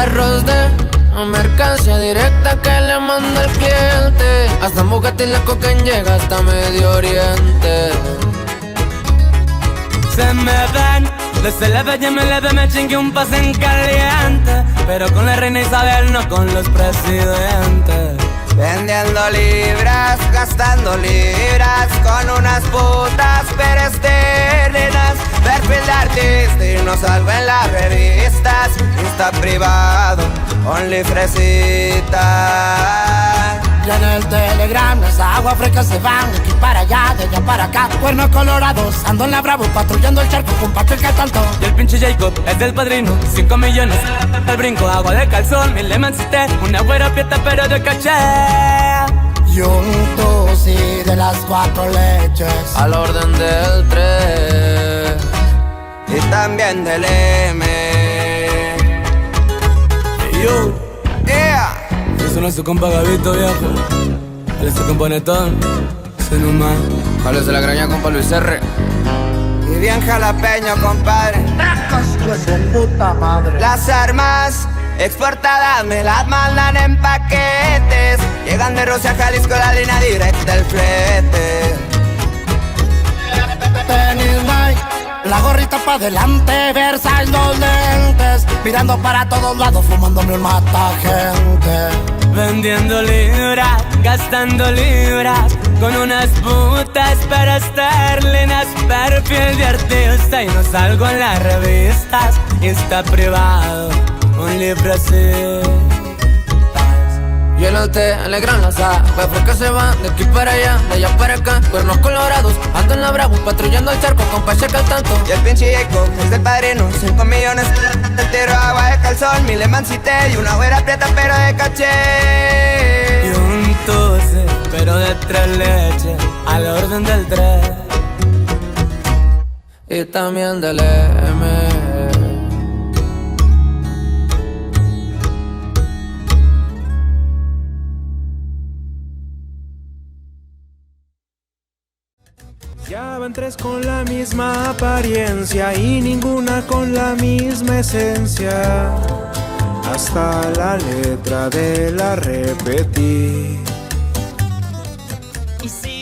carros de mercancía directa que le manda el cliente. Hasta en Bugatti la cocaína llega hasta Medio Oriente. Se me ven, desde la bella me chingué un pase en caliente. Pero con la reina Isabel, no con los presidentes. Vendiendo libras, gastando libras con unas putas peresternas. Perfil de artista y no salgo en las revistas. Insta privado, only fresita. Y en el Telegram las aguas frescas se van de aquí para allá, de allá para acá. Cuernos colorados, ando en la Bravo, patrullando el charco con Pacho el que tanto. Y el pinche Jacob es del padrino, 5 millones al brinco, agua de calzón, me le emancité. Una güera prieta pero de caché. Y un tusi de las 4 leches, Al orden del 3. Y también del M. Y yo, Yeah. eso no es su compa Gabito, viejo. Él es su componetón, soy nomás. Jalo se la graña con Luis R. Y bien jalapeño, compadre. de su puta madre. Las armas exportadas me las mandan en paquetes. Llegan de Rusia a Jalisco, la línea directa del flete. Tenis Nike, la gorrita pa' delante, Versace los lentes, mirando para todos lados, fumándome un mata gente. Vendiendo libras, gastando libras, con unas putas para esterlinas. Perfil de artista y no salgo en las revistas. Insta privado, un libro así. Y el hotel, el gran lanza, que se van de aquí para allá, de allá para acá. Cuernos colorados, ando en la Bravo, patrullando el charco con Pacheco al tanto. Y el pinche Jacob es del padrino, 5 millones. El tiro, agua de calzón, mi le emancité. Y una güera prieta pero de caché. Y un tuce, pero de 3 leches, al orden del 3. Y también del M. Ya van 3 con la misma apariencia y ninguna con la misma esencia. Hasta la letra de la repetí. Y si